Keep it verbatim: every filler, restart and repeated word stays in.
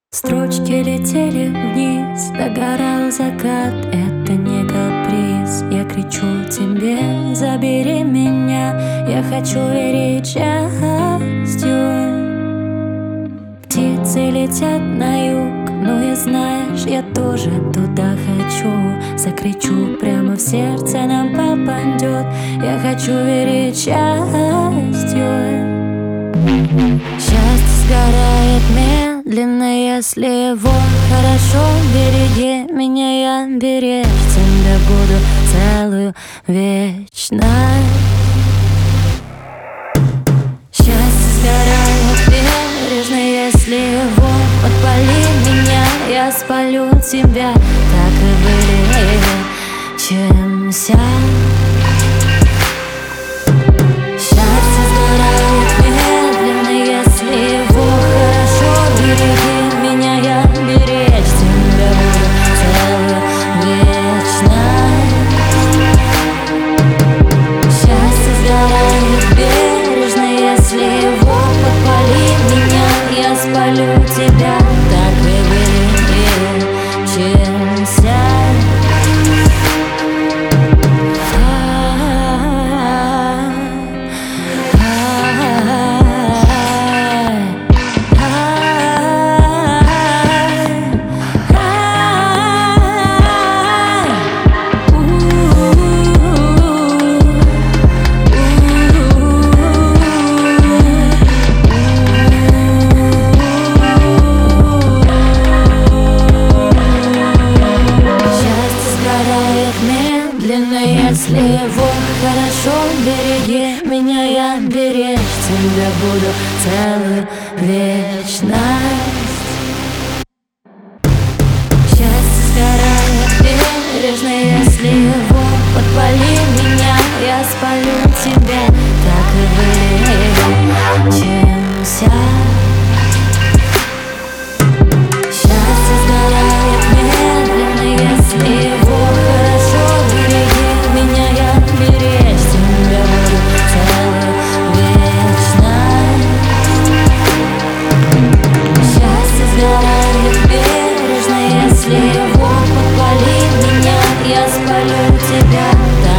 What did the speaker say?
Строчки летели вниз, догорал закат. Это не каприз, я кричу тебе: забери меня, я хочу верить счастью. Птицы летят на юг, ну и знаешь, я тоже туда хочу. Закричу прямо в сердце, нам попадет. Я хочу верить счастью. Счастье сгорает медленно, если его хорошо береги меня, я беречь тебя буду целую вечность. Счастье сгорает бережно, если его подпали меня, я спалю тебя, так и вылечимся. Счастье сгорает медленно, если его хорошо береги меня, я беречь тебя буду целую вечность. Счастье сгорает бережно, если его подпали меня, я спалю тебя, так и вылечимся. Если его хорошо береги меня, я беречь тебя буду целую вечность. Счастье сгорает бережно, если его подпали меня, я спалю тебя, так и вылечимся. Счастье сгорает медленно, если его хорошо береги меня, я беречь тебя буду целую вечность. Счастье сгорает бережно, если его подпали меня, я спалю тебя.